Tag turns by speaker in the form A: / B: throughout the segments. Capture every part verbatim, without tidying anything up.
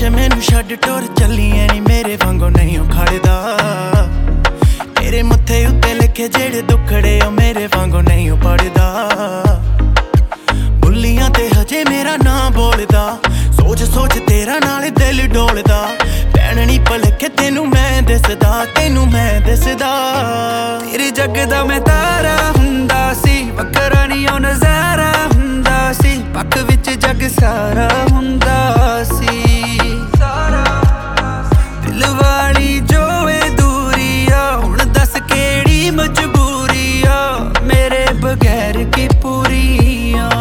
A: ਪਿੱਛੇ ਮੈਨੂੰ ਛੱਡ ਟੁਰ ਚੱਲੀ ਐ ਨੀ ਮੇਰੇ ਵਾਂਗੂ ਨਹੀਂ ਉਹ ਖੜਦਾ ਮੇਰੇ ਮੱਥੇ ਉੱਤੇ ਲਿਖੇ ਜਿਹੜੇ ਦੁੱਖੜੇ ਉਹ ਮੇਰੇ ਵਾਂਗੂ ਨਹੀਂ ਉਹ ਪੜਦਾ ਬੁੱਲੀਆਂ ਤੇ ਹਜੇ ਮੇਰਾ ਨਾਂ ਬੋਲਦਾ ਸੋਚ ਸੋਚ ਤੇਰਾ ਨਾਲ ਦਿਲ ਡੋਲਦਾ ਭੈਣ ਨੀ ਭਲਕੇ ਤੈਨੂੰ ਮੈਂ ਦਿਸਦਾ ਤੈਨੂੰ ਮੈਂ ਦਿਸਦਾ ਤੇਰੇ ਜੱਗ ਦਾ ਮੈਂ ਤਾਰਾ ਹੁੰਦਾ ਸੀ ਵੱਖਰਾ ਨੀ ਉਹ ਨਜ਼ਾਰਾ ਹੁੰਦਾ ਸੀ ਪੱਕ ਵਿੱਚ ਜੱਗ ਸਾਰਾ ਹੁੰਦਾ ਸੀ ਦਿਲ ਵਾਲੀ ਜੋ ਏ ਦੂਰੀ ਆ ਹੁਣ ਦੱਸ ਕਿਹੜੀ ਮਜਬੂਰੀ ਆ ਮੇਰੇ ਬਗੈਰ ਕੀ ਪੂਰੀ ਆ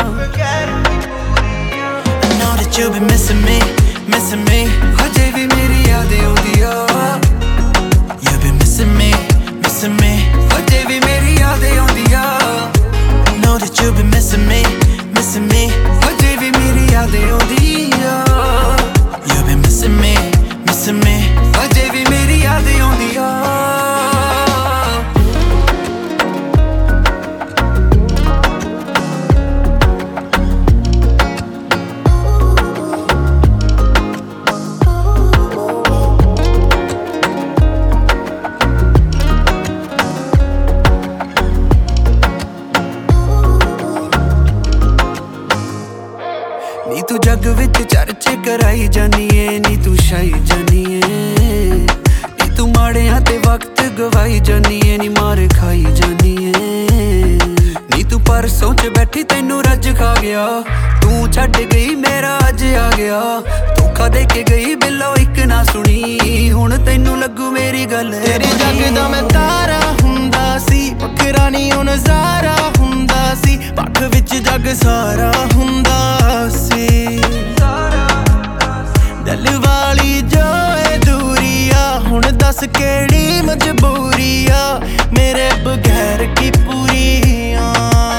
A: I know that you've been missing me, missing me ਹਜੇ ਵੀ ਮੇਰੀ ਯਾਦ ਆਉਂਦੀ ਆ You've been missing me, missing me ਹਜੇ ਵੀ ਮੇਰੀ ਯਾਦ ਆਉਂਦੀ ਆ I know that you've been missing me, missing me ਹਜੇ ਵੀ ਮੇਰੀ ਯਾਦ ਆਉਂਦੀ ਆ You've been missing me, missing me ਹਜੇ ਵੀ ਮੇਰੀ ਯਾਦ ਆਉਂਦੀ ਆ ਨੀ ਤੂੰ ਜੱਗ ਵਿੱਚ ਚਰਚੇ ਕਰਾਈ ਜਾਨੀ ਏ ਨੀ ਤੂੰ ਛਾਈ ਜਾਨੀ ਏ ਨੀ ਤੂੰ ਮਾੜਿਆਂ ਤੇ ਵਕਤ ਗਵਾਈ ਜਾਨੀ ਏ ਨੀ ਮਾਰ ਖਾਈ ਜਾਨੀ ਏ ਨੀ ਤੂੰ ਪਰਸੋਂ ਚ ਬੈਠੀ ਤੈਨੂੰ ਰੱਜ ਖਾ ਗਿਆ ਤੂੰ ਛੱਡ ਗਈ ਮੇਰਾ ਅੱਜ ਆ ਗਿਆ ਧੋਖਾ ਦੇ ਕੇ ਗਈ ਬਿੱਲੋ ਇੱਕ ਨਾ ਸੁਣੀ ਹੁਣ ਤੈਨੂੰ ਲੱਗੂ ਮੇਰੀ ਗੱਲ ਤੇਰੇ ਜੱਗ ਦਾ ਮੈਂ ਤਾਰਾ ਹੁੰਦਾ ਸੀ ਵੱਖਰਾ ਨੀ ਉਹ ਨਜ਼ਾਰਾ ਹੁੰਦਾ ਸੀ ਪੱਖ ਵਿੱਚ ਜੱਗ ਸਾਰਾ ਹੁੰਦਾ ਸੀ ਦਿਲ ਵਾਲੀ ਜੋ ਏ ਦੂਰੀ ਆ ਹੁਣ ਦੱਸ ਕਿਹੜੀ ਮਜਬੂਰੀ ਆ ਮੇਰੇ ਬਗੈਰ ਕੀ ਪੂਰੀ ਆ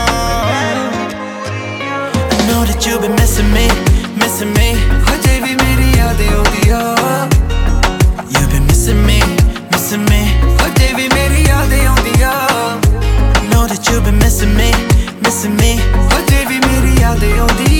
A: I know that you've been missing me, missing me ਹਜੇ ਵੀ ਮੇਰੀ ਯਾਦ ਆਉਂਦੀ ਆ You've been missing me, missing me ਹਜੇ ਵੀ ਮੇਰੀ ਯਾਦ ਆਉਂਦੀ ਆ I know that you've been missing me, missing me ਹਜੇ ਵੀ ਮੇਰੀ ਯਾਦ ਆਉਂਦੀ